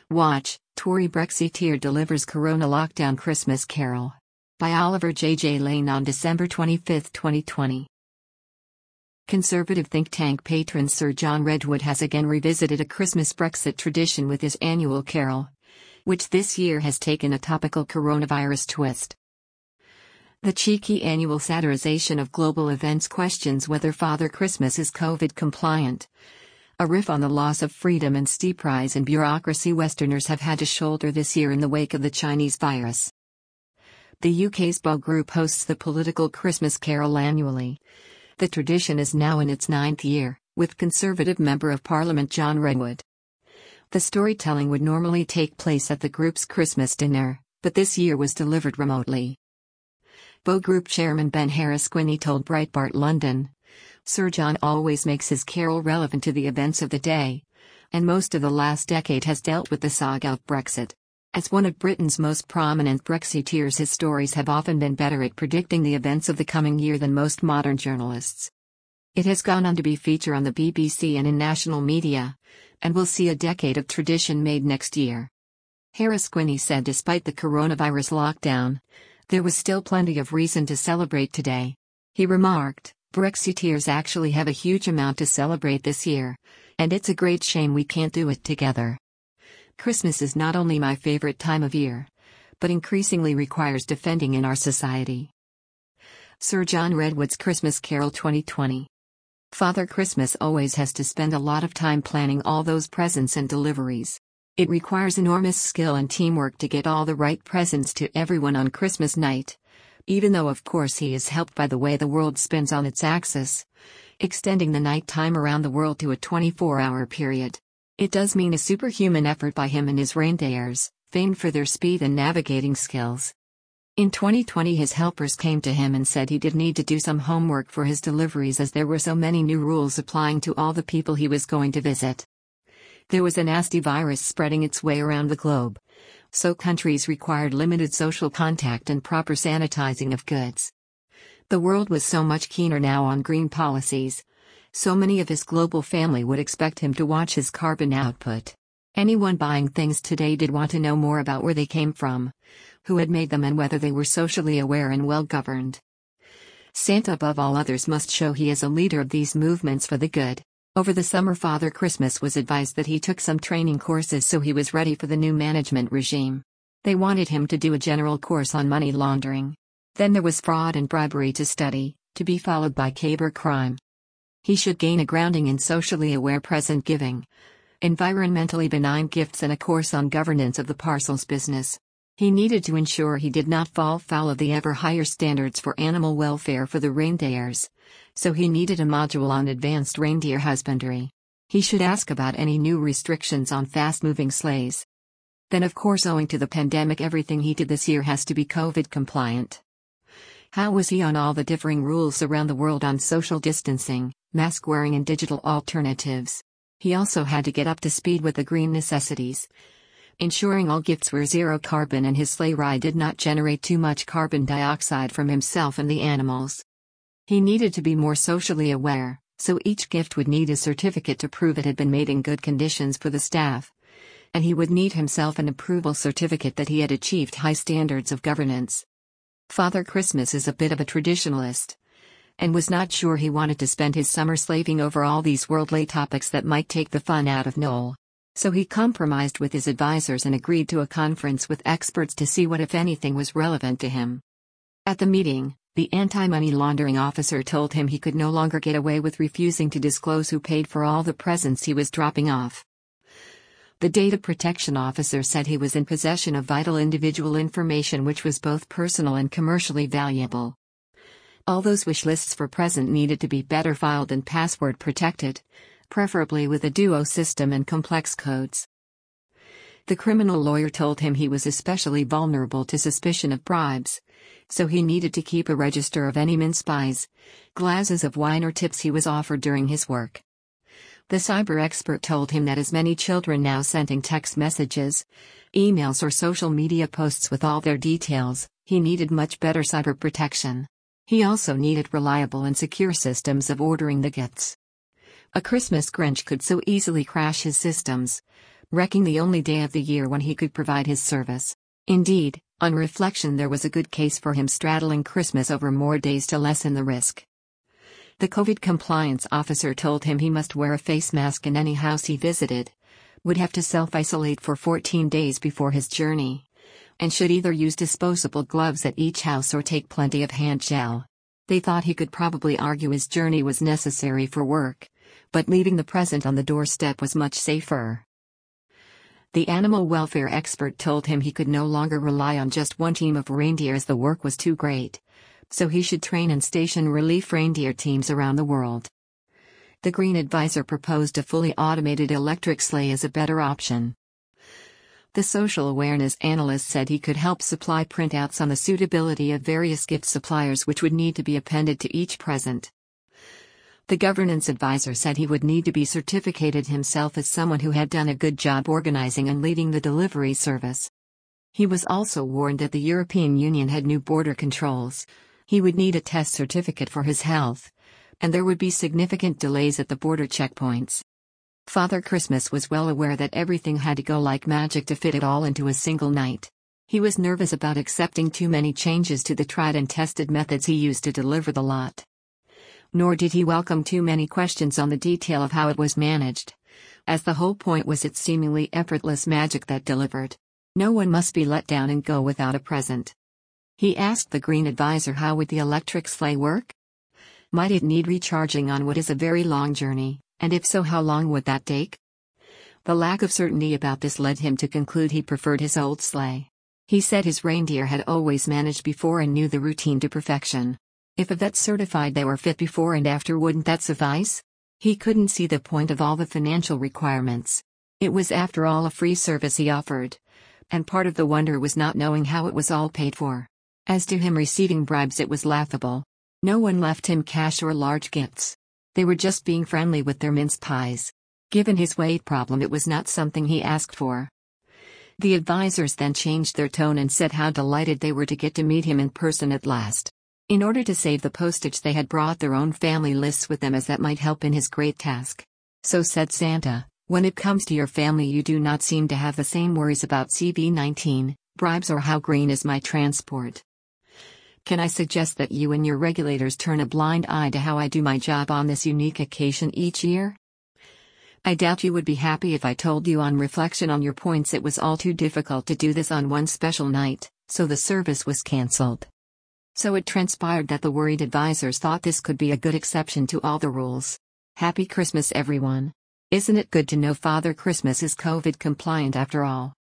Watch, Tory Brexiteer delivers Corona lockdown Christmas carol. By Oliver J. Lane on December 25, 2020. Conservative think tank patron Sir John Redwood has again revisited a Christmas Brexit tradition with his annual carol, which this year has taken a topical coronavirus twist. The cheeky annual satirization of global events questions whether Father Christmas is COVID compliant. A riff on the loss of freedom and steep rise in bureaucracy Westerners have had to shoulder this year in the wake of the Chinese virus. The UK's Bow Group hosts the political Christmas carol annually. The tradition is now in its 9th year, with Conservative Member of Parliament John Redwood. The storytelling would normally take place at the group's Christmas dinner, but this year was delivered remotely. Bow Group Chairman Ben Harris-Quinney told Breitbart London, "Sir John always makes his carol relevant to the events of the day, and most of the last decade has dealt with the saga of Brexit. As one of Britain's most prominent Brexiteers, his stories have often been better at predicting the events of the coming year than most modern journalists. It has gone on to be featured on the BBC and in national media, and will see a decade of tradition made next year." Harris-Quinney said despite the coronavirus lockdown, there was still plenty of reason to celebrate today. He remarked, "Brexiteers actually have a huge amount to celebrate this year, and it's a great shame we can't do it together. Christmas is not only my favorite time of year, but increasingly requires defending in our society." Sir John Redwood's Christmas Carol 2020. Father Christmas always has to spend a lot of time planning all those presents and deliveries. It requires enormous skill and teamwork to get all the right presents to everyone on Christmas night, even though of course he is helped by the way the world spins on its axis, extending the night time around the world to a 24-hour period. It does mean a superhuman effort by him and his reindeers, famed for their speed and navigating skills. In 2020 his helpers came to him and said he did need to do some homework for his deliveries as there were so many new rules applying to all the people he was going to visit. There was a nasty virus spreading its way around the globe, so countries required limited social contact and proper sanitizing of goods. The world was so much keener now on green policies. So many of his global family would expect him to watch his carbon output. Anyone buying things today did want to know more about where they came from, who had made them, and whether they were socially aware and well governed. Santa above all others must show he is a leader of these movements for the good. Over the summer Father Christmas was advised that he took some training courses so he was ready for the new management regime. They wanted him to do a general course on money laundering. Then there was fraud and bribery to study, to be followed by cyber crime. He should gain a grounding in socially aware present giving, environmentally benign gifts, and a course on governance of the parcels business. He needed to ensure he did not fall foul of the ever higher standards for animal welfare for the reindeers, so he needed a module on advanced reindeer husbandry. He should ask about any new restrictions on fast-moving sleighs. Then of course, owing to the pandemic, everything he did this year has to be COVID compliant. How was he on all the differing rules around the world on social distancing, mask wearing and digital alternatives? He also had to get up to speed with the green necessities, ensuring all gifts were zero carbon and his sleigh ride did not generate too much carbon dioxide from himself and the animals. He needed to be more socially aware, so each gift would need a certificate to prove it had been made in good conditions for the staff, and he would need himself an approval certificate that he had achieved high standards of governance. Father Christmas is a bit of a traditionalist, and was not sure he wanted to spend his summer slaving over all these worldly topics that might take the fun out of Noel. So he compromised with his advisors and agreed to a conference with experts to see what, if anything, was relevant to him. At the meeting, the anti-money laundering officer told him he could no longer get away with refusing to disclose who paid for all the presents he was dropping off. The data protection officer said he was in possession of vital individual information which was both personal and commercially valuable. All those wish lists for present needed to be better filed and password protected, preferably with a duo system and complex codes. The criminal lawyer told him he was especially vulnerable to suspicion of bribes, so he needed to keep a register of any mince pies, glasses of wine or tips he was offered during his work. The cyber expert told him that as many children now sending text messages, emails or social media posts with all their details, he needed much better cyber protection. He also needed reliable and secure systems of ordering the gifts. A Christmas Grinch could so easily crash his systems, wrecking the only day of the year when he could provide his service. Indeed, on reflection, there was a good case for him straddling Christmas over more days to lessen the risk. The COVID compliance officer told him he must wear a face mask in any house he visited, would have to self-isolate for 14 days before his journey, and should either use disposable gloves at each house or take plenty of hand gel. They thought he could probably argue his journey was necessary for work, but leaving the present on the doorstep was much safer. The animal welfare expert told him he could no longer rely on just one team of reindeer as the work was too great, so he should train and station relief reindeer teams around the world. The Green Advisor proposed a fully automated electric sleigh as a better option. The social awareness analyst said he could help supply printouts on the suitability of various gift suppliers which would need to be appended to each present. The governance advisor said he would need to be certificated himself as someone who had done a good job organizing and leading the delivery service. He was also warned that the European Union had new border controls. He would need a test certificate for his health, and there would be significant delays at the border checkpoints. Father Christmas was well aware that everything had to go like magic to fit it all into a single night. He was nervous about accepting too many changes to the tried and tested methods he used to deliver the lot. Nor did he welcome too many questions on the detail of how it was managed, as the whole point was its seemingly effortless magic that delivered. No one must be let down and go without a present. He asked the Green Advisor how would the electric sleigh work? Might it need recharging on what is a very long journey, and if so, how long would that take? The lack of certainty about this led him to conclude he preferred his old sleigh. He said his reindeer had always managed before and knew the routine to perfection. If a vet certified they were fit before and after, wouldn't that suffice? He couldn't see the point of all the financial requirements. It was after all a free service he offered, and part of the wonder was not knowing how it was all paid for. As to him receiving bribes, it was laughable. No one left him cash or large gifts. They were just being friendly with their mince pies. Given his weight problem, it was not something he asked for. The advisors then changed their tone and said how delighted they were to get to meet him in person at last. In order to save the postage, they had brought their own family lists with them, as that might help in his great task. So said Santa, when it comes to your family, you do not seem to have the same worries about CV-19, bribes, or how green is my transport. Can I suggest that you and your regulators turn a blind eye to how I do my job on this unique occasion each year? I doubt you would be happy if I told you on reflection on your points it was all too difficult to do this on one special night, so the service was cancelled. So it transpired that the worried advisors thought this could be a good exception to all the rules. Happy Christmas, everyone. Isn't it good to know Father Christmas is COVID compliant after all?